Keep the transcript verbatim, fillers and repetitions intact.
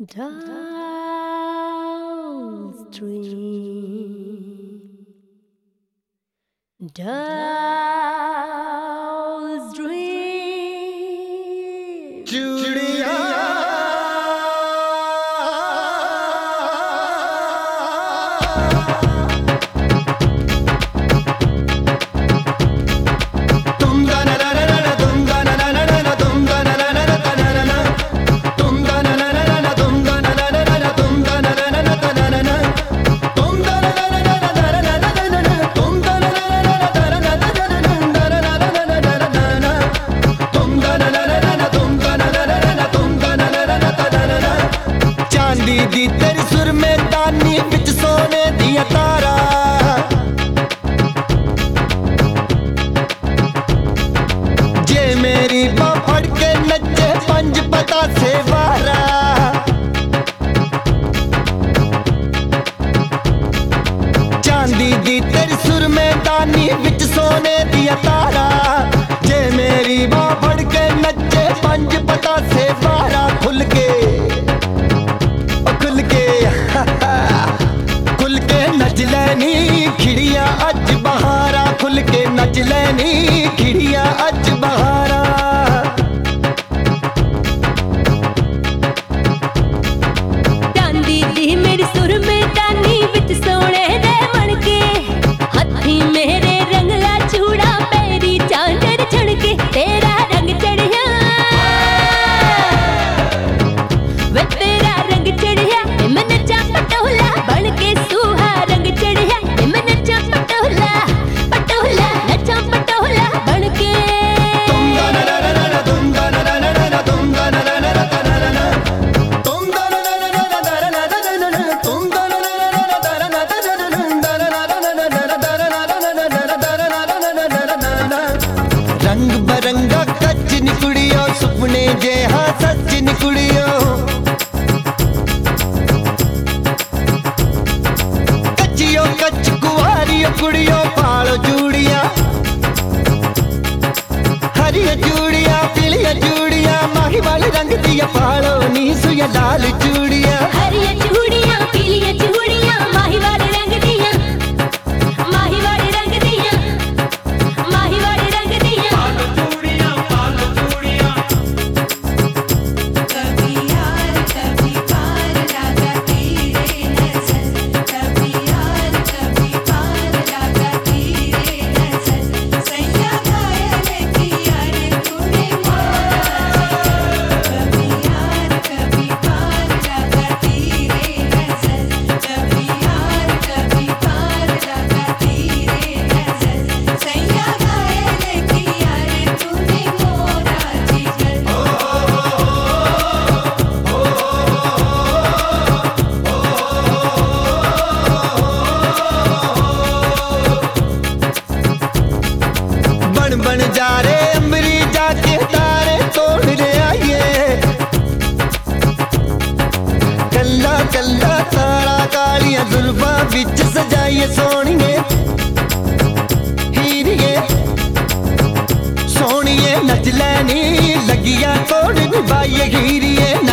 Dull stream, dull stream, चूड़िया दी तेरी सुर में दानी बिच सोने दिया तारा जे मेरी बां फड़ के नचे पंज पता से वारा चांदी दी तेरी सुर में दानी बिच सोने दिया तारा जे मेरी बां फड़ के नचे पंज पता से वारा खुल के खुल के नच लैनी खिड़िया अज बहारा खुल के नच लैनी खिड़िया अज बहारा चांदी दी मेरी सुर में दानी बिच सोने दे बन के हथी मेरे रंगला चूड़ा पैरी चांदर छड़के तेरा रंग चढ़िया वे तेरा रंग चढ़िया मैं नचा पटोला बन के सूहा रंग चढ़िया मैं नचा पटोला पटोला नचा पटोला बन के रंग बरंगा कच निकुड़ियो सुपने जे हाँ सच निकुड़ियो कचियो कच कुआरियो कुड़ियो पालो चूड़िया हरिया चूड़िया पीलिया चूड़िया माही वाले रंग दिया पालो नीसु या लाल चूड़िया हरिया चूड़िया पीलिया चूड़िया माही वाले रंग दिया माही वाले रंग दिया माही वाले रंग दिया पालो चूड़िया पालो चूड़िया कभी यार कभी पार राजा तेरे नजर कभी यार कभी पार राजा तेरे नजर सैया घायल किया रे तूने मोरा कभी यार कभी पार राजा तेरे नजर कभी यार कभी पार राजा तेरे नजर सैया घायल किया रे तूने मोरा जिगर बन बन जा रे अम्बरी जाके तारे तोड़ रे आइए कल्ला कल्ला तारा कालियां जुल्फां बिच सजाइए सोनिए हीरिए सोनिए नच लैनी लगिया तोड़ निभाइए हीरिए